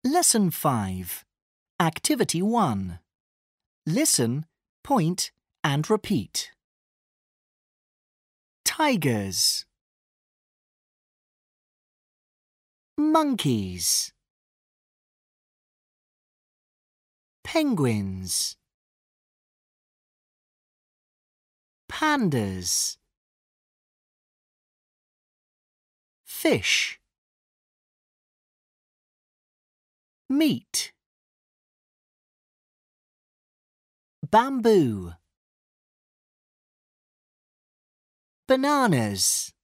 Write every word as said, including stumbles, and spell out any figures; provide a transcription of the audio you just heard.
Lesson five. Activity one. Listen, point and repeat. Tigers. Monkeys. Penguins. Pandas. Fish. Meat. Bamboo. Bananas.